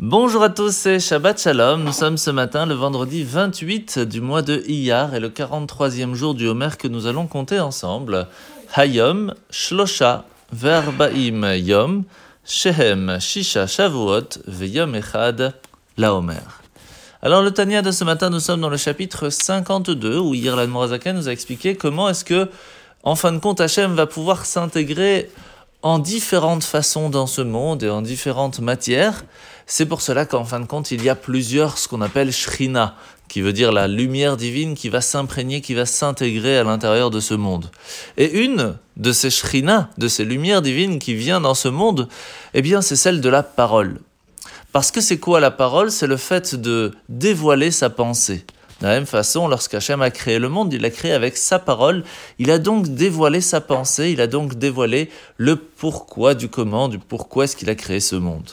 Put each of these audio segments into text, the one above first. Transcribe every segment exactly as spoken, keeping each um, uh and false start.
Bonjour à tous et Shabbat Shalom, nous sommes ce matin le vendredi vingt-huit du mois de Iyar et le quarante-troisième jour du Homer que nous allons compter ensemble. Hayom, Shlosha, Ve'arba'im Yom, Shehem, Shisha, Shavuot, Ve'yom Echad, la Homer. Alors le Tanya de ce matin, nous sommes dans le chapitre cinquante-deux où hier l'Admorazaka nous a expliqué comment est-ce que, en fin de compte, Hachem va pouvoir s'intégrer en différentes façons dans ce monde et en différentes matières. C'est pour cela qu'en fin de compte, il y a plusieurs, ce qu'on appelle Shrina, qui veut dire la lumière divine qui va s'imprégner, qui va s'intégrer à l'intérieur de ce monde. Et une de ces Shrina, de ces lumières divines qui vient dans ce monde, eh bien c'est celle de la parole. Parce que c'est quoi la parole ? C'est le fait de dévoiler sa pensée. De la même façon, lorsqu'Hachem a créé le monde, il l'a créé avec sa parole. Il a donc dévoilé sa pensée, il a donc dévoilé le pourquoi du comment, du pourquoi est-ce qu'il a créé ce monde.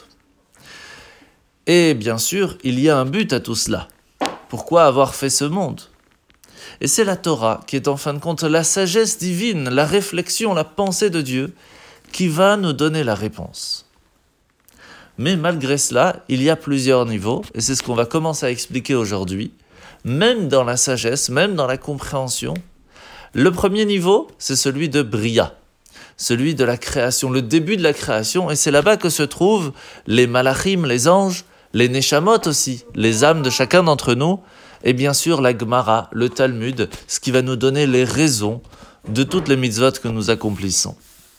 Et bien sûr, il y a un but à tout cela. Pourquoi avoir fait ce monde ? Et c'est la Torah qui est en fin de compte la sagesse divine, la réflexion, la pensée de Dieu qui va nous donner la réponse. Mais malgré cela, il y a plusieurs niveaux, et c'est ce qu'on va commencer à expliquer aujourd'hui. Même dans la sagesse, même dans la compréhension. Le premier niveau, c'est celui de Bria, celui de la création, le début de la création, et c'est là-bas que se trouvent les malachim, les anges, les neshamot aussi, les âmes de chacun d'entre nous, et bien sûr la Gemara, le Talmud, ce qui va nous donner les raisons de toutes les mitzvot que nous accomplissons.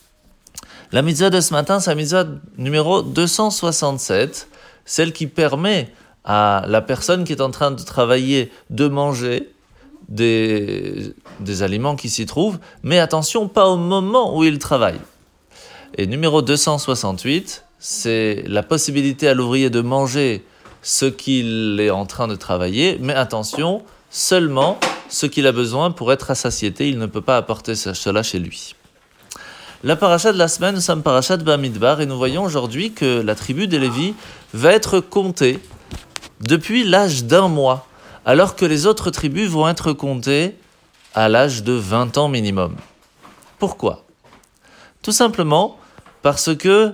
La mitzvah de ce matin, c'est la mitzvah numéro deux cent soixante-sept, celle qui permet à la personne qui est en train de travailler de manger des, des aliments qui s'y trouvent, mais attention, pas au moment où il travaille. Et numéro deux cent soixante-huit, c'est la possibilité à l'ouvrier de manger ce qu'il est en train de travailler, mais attention, seulement ce qu'il a besoin pour être à satiété, il ne peut pas apporter cela chez lui. La paracha de la semaine, nous sommes paracha de Bamidbar, et nous voyons aujourd'hui que la tribu des Lévi va être comptée depuis l'âge d'un mois, alors que les autres tribus vont être comptées à l'âge de vingt ans minimum. Pourquoi ? Tout simplement parce que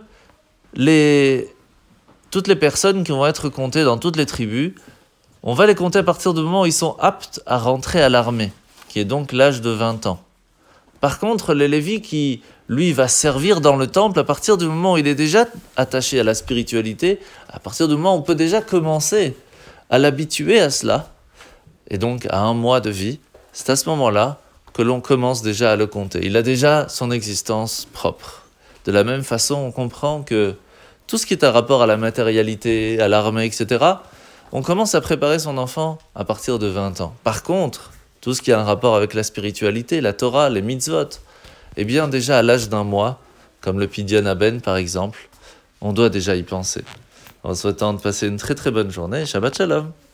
les... toutes les personnes qui vont être comptées dans toutes les tribus, on va les compter à partir du moment où ils sont aptes à rentrer à l'armée, qui est donc l'âge de vingt ans. Par contre, les Lévis qui, lui, va servir dans le temple, à partir du moment où il est déjà attaché à la spiritualité, à partir du moment où on peut déjà commencer à l'habituer à cela, et donc à un mois de vie, c'est à ce moment-là que l'on commence déjà à le compter. Il a déjà son existence propre. De la même façon, on comprend que tout ce qui est à rapport à la matérialité, à l'armée, et cetera, on commence à préparer son enfant à partir de vingt ans. Par contre, tout ce qui a un rapport avec la spiritualité, la Torah, les mitzvot, eh bien déjà à l'âge d'un mois, comme le Pidyon Aben par exemple, on doit déjà y penser. En souhaitant de passer une très très bonne journée, Shabbat Shalom.